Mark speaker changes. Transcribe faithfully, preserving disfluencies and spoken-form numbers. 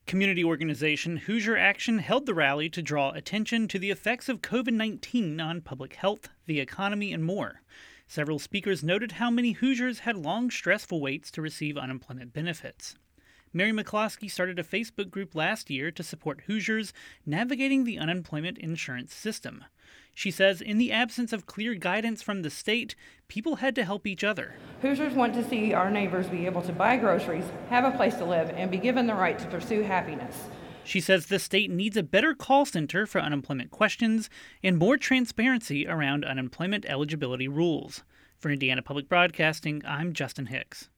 Speaker 1: Community organization Hoosier Action held the rally to draw attention to the effects of covid nineteen on public health, the economy, and more. Several speakers noted how many Hoosiers had long, stressful waits to receive unemployment benefits. Mary McCloskey started a Facebook group last year to support Hoosiers navigating the unemployment insurance system. She says in the absence of clear guidance from the state, people had to help each other.
Speaker 2: Hoosiers want to see our neighbors be able to buy groceries, have a place to live, and be given the right to pursue happiness.
Speaker 1: She says the state needs a better call center for unemployment questions and more transparency around unemployment eligibility rules. For Indiana Public Broadcasting, I'm Justin Hicks.